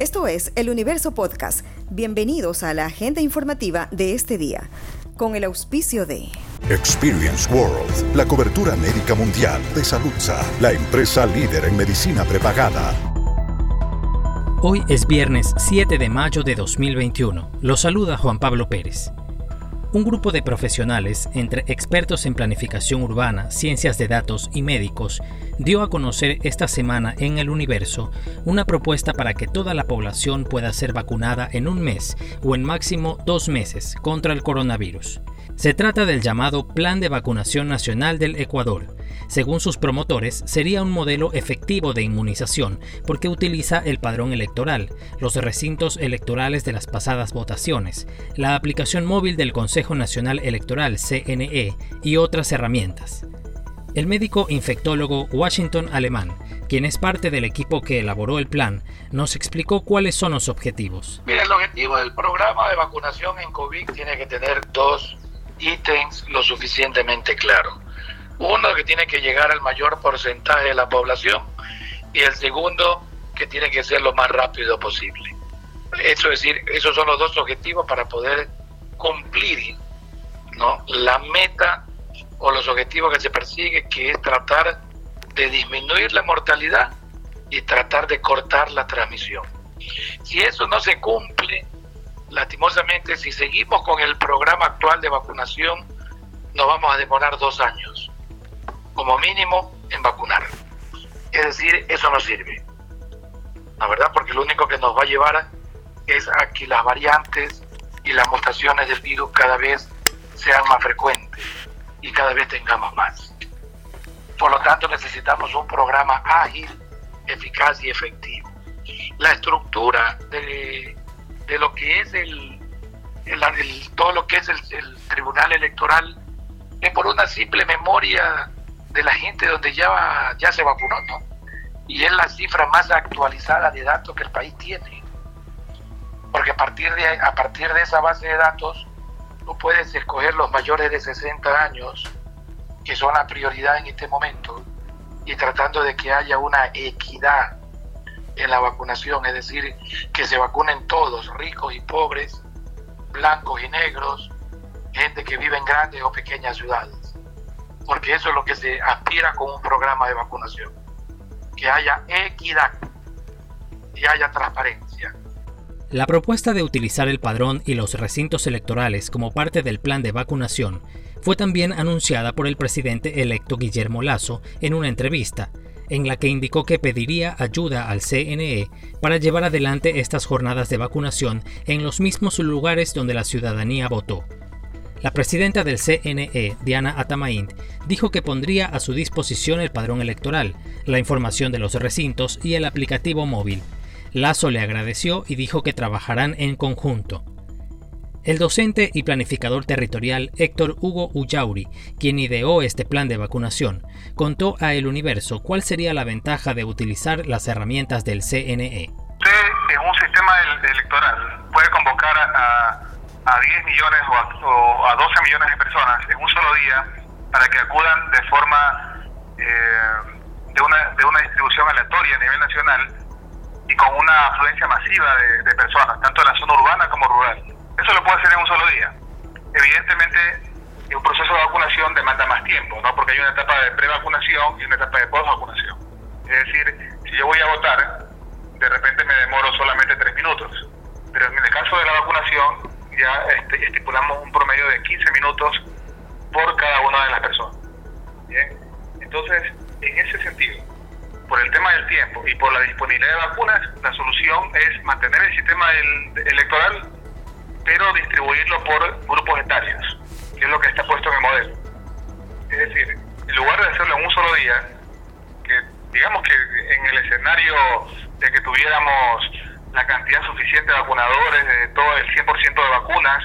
Esto es El Universo Podcast. Bienvenidos a la agenda informativa de este día, con el auspicio de Experience World, la cobertura médica mundial de Saludza, la empresa líder en medicina prepagada. Hoy es viernes 7 de mayo de 2021. Los saluda Juan Pablo Pérez. Un grupo de profesionales, entre expertos en planificación urbana, ciencias de datos y médicos, dio a conocer esta semana en El Universo una propuesta para que toda la población pueda ser vacunada en un mes o en máximo 2 meses contra el coronavirus. Se trata del llamado Plan de Vacunación Nacional del Ecuador. Según sus promotores, sería un modelo efectivo de inmunización porque utiliza el padrón electoral, los recintos electorales de las pasadas votaciones, la aplicación móvil del Consejo Nacional Electoral (CNE) y otras herramientas. El médico infectólogo Washington Alemán, quien es parte del equipo que elaboró el plan, nos explicó cuáles son los objetivos. Mira, el objetivo del programa de vacunación en COVID tiene que tener 2 ítems lo suficientemente claros. Uno, que tiene que llegar al mayor porcentaje de la población, y el segundo, que tiene que ser lo más rápido posible. Eso es decir, esos son los 2 objetivos para poder cumplir, ¿no?, la meta o los objetivos que se persigue, que es tratar de disminuir la mortalidad y tratar de cortar la transmisión. Si eso no se cumple, lastimosamente, si seguimos con el programa actual de vacunación, nos vamos a demorar 2 años, como mínimo, en vacunar. Es decir, eso no sirve, la verdad, porque lo único que nos va a llevar es a que las variantes y las mutaciones del virus cada vez sean más frecuentes y cada vez tengamos más. Por lo tanto, necesitamos un programa ágil, eficaz y efectivo. La estructura de lo que es todo lo que es el Tribunal Electoral es por una simple memoria de la gente donde ya se vacunó, ¿no? Y es la cifra más actualizada de datos que el país tiene. Porque a partir de esa base de datos, tú puedes escoger los mayores de 60 años, que son la prioridad en este momento, y tratando de que haya una equidad en la vacunación, es decir, que se vacunen todos, ricos y pobres, blancos y negros, gente que vive en grandes o pequeñas ciudades, porque eso es lo que se aspira con un programa de vacunación, que haya equidad y haya transparencia. La propuesta de utilizar el padrón y los recintos electorales como parte del plan de vacunación fue también anunciada por el presidente electo Guillermo Lasso en una entrevista, en la que indicó que pediría ayuda al CNE para llevar adelante estas jornadas de vacunación en los mismos lugares donde la ciudadanía votó. La presidenta del CNE, Diana Atamaín, dijo que pondría a su disposición el padrón electoral, la información de los recintos y el aplicativo móvil. Lasso le agradeció y dijo que trabajarán en conjunto. El docente y planificador territorial Héctor Hugo Ullauri, quien ideó este plan de vacunación, contó a El Universo cuál sería la ventaja de utilizar las herramientas del CNE. Usted, en un sistema electoral, puede convocar a 10 millones o a 12 millones de personas en un solo día para que acudan de forma de una distribución aleatoria a nivel nacional y con una afluencia masiva de personas, tanto en la zona urbana como rural. Eso lo puede hacer en un solo día. Evidentemente, un proceso de vacunación demanda más tiempo, ¿no? Porque hay una etapa de prevacunación y una etapa de posvacunación. Es decir, si yo voy a votar, de repente me demoro solamente 3 minutos. Pero en el caso de la vacunación, ya estipulamos un promedio de 15 minutos por cada una de las personas. ¿Bien? Entonces, en ese sentido, por el tema del tiempo y por la disponibilidad de vacunas, la solución es mantener el sistema electoral, pero distribuirlo por grupos etarios, que es lo que está puesto en el modelo. Es decir, en lugar de hacerlo en un solo día, que digamos que en el escenario de que tuviéramos la cantidad suficiente de vacunadores, de todo el 100% de vacunas,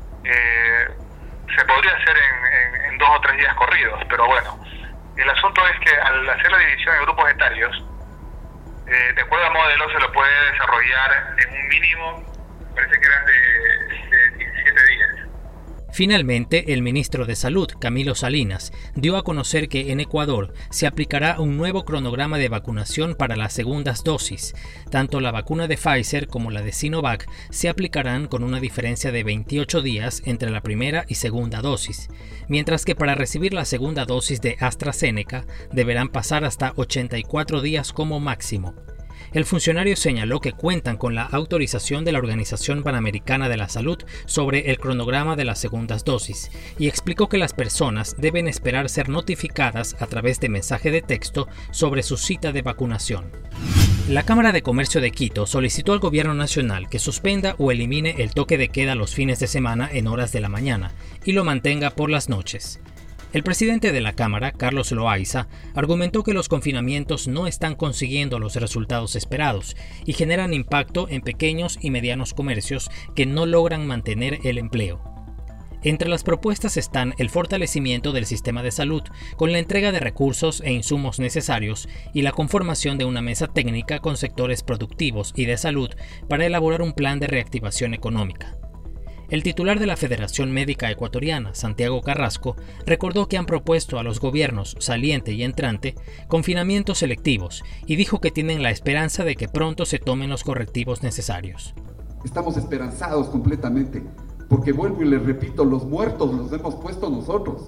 se podría hacer en 2 o 3 días corridos, pero bueno, el asunto es que al hacer la división en grupos etarios, de acuerdo al modelo se lo puede desarrollar en un mínimo, parece que eran de 17 días. Finalmente, el ministro de Salud, Camilo Salinas, dio a conocer que en Ecuador se aplicará un nuevo cronograma de vacunación para las segundas dosis. Tanto la vacuna de Pfizer como la de Sinovac se aplicarán con una diferencia de 28 días entre la primera y segunda dosis, mientras que para recibir la segunda dosis de AstraZeneca deberán pasar hasta 84 días como máximo. El funcionario señaló que cuentan con la autorización de la Organización Panamericana de la Salud sobre el cronograma de las segundas dosis y explicó que las personas deben esperar ser notificadas a través de mensaje de texto sobre su cita de vacunación. La Cámara de Comercio de Quito solicitó al Gobierno Nacional que suspenda o elimine el toque de queda los fines de semana en horas de la mañana y lo mantenga por las noches. El presidente de la Cámara, Carlos Loaiza, argumentó que los confinamientos no están consiguiendo los resultados esperados y generan impacto en pequeños y medianos comercios que no logran mantener el empleo. Entre las propuestas están el fortalecimiento del sistema de salud, con la entrega de recursos e insumos necesarios y la conformación de una mesa técnica con sectores productivos y de salud para elaborar un plan de reactivación económica. El titular de la Federación Médica Ecuatoriana, Santiago Carrasco, recordó que han propuesto a los gobiernos saliente y entrante confinamientos selectivos y dijo que tienen la esperanza de que pronto se tomen los correctivos necesarios. Estamos esperanzados completamente, porque vuelvo y les repito, los muertos los hemos puesto nosotros.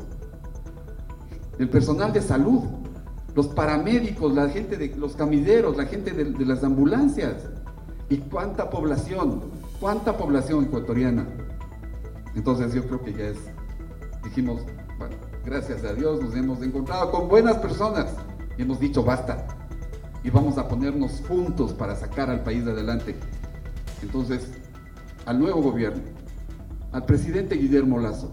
El personal de salud, los paramédicos, la gente de los camilleros, la gente de las ambulancias. ¿Y cuánta población ecuatoriana? Entonces yo creo que ya dijimos, bueno, gracias a Dios nos hemos encontrado con buenas personas y hemos dicho basta y vamos a ponernos juntos para sacar al país adelante. Entonces, al nuevo gobierno, al presidente Guillermo Lasso,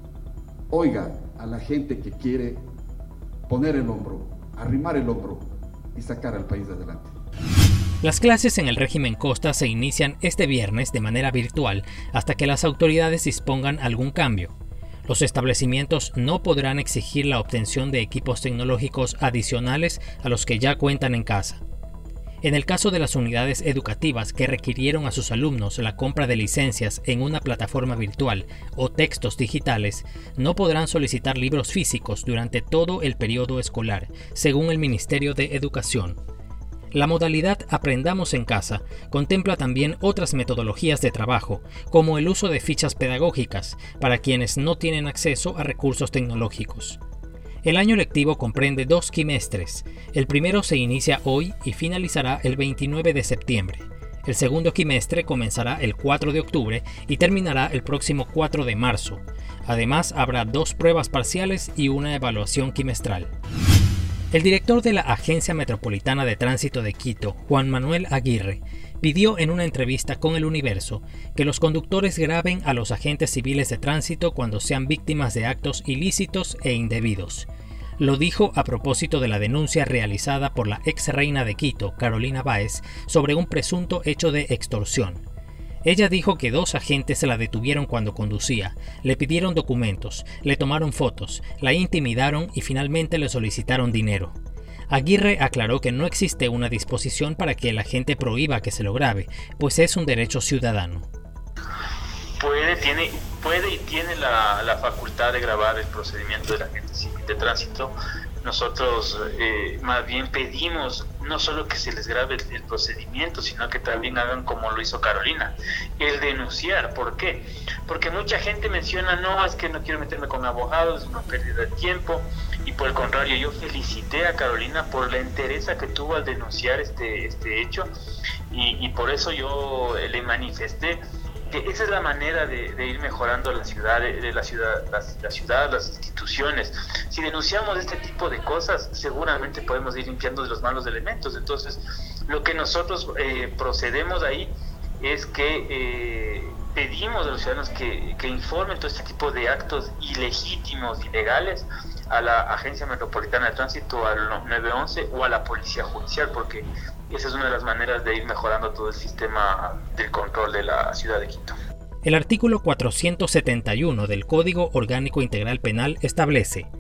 oiga a la gente que quiere poner el hombro, arrimar el hombro y sacar al país adelante. Las clases en el régimen Costa se inician este viernes de manera virtual hasta que las autoridades dispongan algún cambio. Los establecimientos no podrán exigir la obtención de equipos tecnológicos adicionales a los que ya cuentan en casa. En el caso de las unidades educativas que requirieron a sus alumnos la compra de licencias en una plataforma virtual o textos digitales, no podrán solicitar libros físicos durante todo el periodo escolar, según el Ministerio de Educación. La modalidad Aprendamos en Casa contempla también otras metodologías de trabajo, como el uso de fichas pedagógicas para quienes no tienen acceso a recursos tecnológicos. El año lectivo comprende 2 quimestres. El primero se inicia hoy y finalizará el 29 de septiembre. El segundo quimestre comenzará el 4 de octubre y terminará el próximo 4 de marzo. Además, habrá 2 pruebas parciales y una evaluación quimestral. El director de la Agencia Metropolitana de Tránsito de Quito, Juan Manuel Aguirre, pidió en una entrevista con El Universo que los conductores graben a los agentes civiles de tránsito cuando sean víctimas de actos ilícitos e indebidos. Lo dijo a propósito de la denuncia realizada por la ex reina de Quito, Carolina Báez, sobre un presunto hecho de extorsión. Ella dijo que 2 agentes la detuvieron cuando conducía, le pidieron documentos, le tomaron fotos, la intimidaron y finalmente le solicitaron dinero. Aguirre aclaró que no existe una disposición para que el agente prohíba que se lo grabe, pues es un derecho ciudadano. Puede y tiene la facultad de grabar el procedimiento del agente civil de tránsito. Nosotros más bien pedimos no solo que se les grabe el procedimiento, sino que también hagan como lo hizo Carolina, el denunciar. ¿Por qué? Porque mucha gente menciona, no, es que no quiero meterme con abogados, es una pérdida de tiempo, y por el contrario, yo felicité a Carolina por la entereza que tuvo al denunciar este hecho, y por eso yo le manifesté que esa es la manera de ir mejorando la ciudad, las instituciones. Si denunciamos este tipo de cosas, seguramente podemos ir limpiando de los malos elementos. Entonces, lo que nosotros procedemos ahí es que pedimos a los ciudadanos que informen todo este tipo de actos ilegítimos, ilegales, a la Agencia Metropolitana de Tránsito, al 911 o a la Policía Judicial, porque esa es una de las maneras de ir mejorando todo el sistema del control de la ciudad de Quito. El artículo 471 del Código Orgánico Integral Penal establece: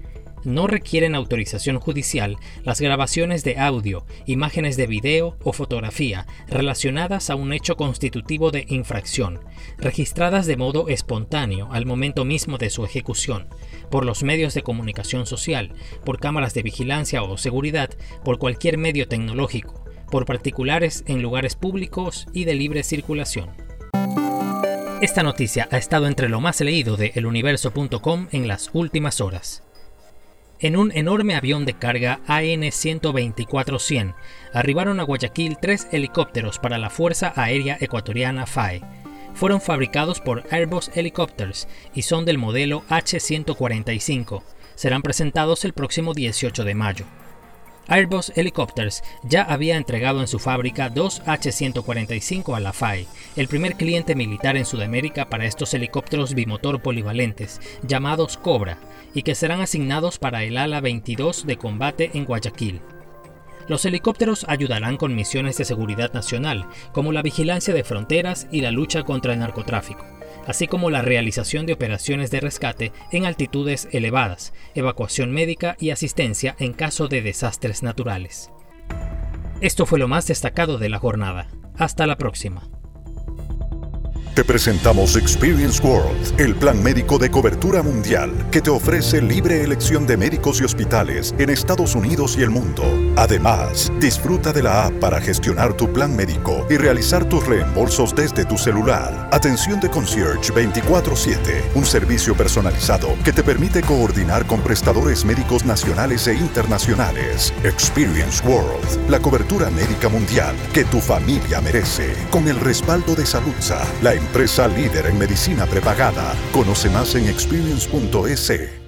no requieren autorización judicial las grabaciones de audio, imágenes de video o fotografía relacionadas a un hecho constitutivo de infracción, registradas de modo espontáneo al momento mismo de su ejecución, por los medios de comunicación social, por cámaras de vigilancia o seguridad, por cualquier medio tecnológico, por particulares en lugares públicos y de libre circulación. Esta noticia ha estado entre lo más leído de eluniverso.com en las últimas horas. En un enorme avión de carga AN-124-100 arribaron a Guayaquil 3 helicópteros para la Fuerza Aérea Ecuatoriana FAE. Fueron fabricados por Airbus Helicopters y son del modelo H-145. Serán presentados el próximo 18 de mayo. Airbus Helicopters ya había entregado en su fábrica 2 H-145 a la FAE, el primer cliente militar en Sudamérica para estos helicópteros bimotor polivalentes, llamados Cobra, y que serán asignados para el ala 22 de combate en Guayaquil. Los helicópteros ayudarán con misiones de seguridad nacional, como la vigilancia de fronteras y la lucha contra el narcotráfico, así como la realización de operaciones de rescate en altitudes elevadas, evacuación médica y asistencia en caso de desastres naturales. Esto fue lo más destacado de la jornada. Hasta la próxima. Te presentamos Experience World, el plan médico de cobertura mundial que te ofrece libre elección de médicos y hospitales en Estados Unidos y el mundo. Además, disfruta de la app para gestionar tu plan médico y realizar tus reembolsos desde tu celular. Atención de concierge 24/7, un servicio personalizado que te permite coordinar con prestadores médicos nacionales e internacionales. Experience World, la cobertura médica mundial que tu familia merece, con el respaldo de Saludza, la empresa líder en medicina prepagada. Conoce más en experience.es.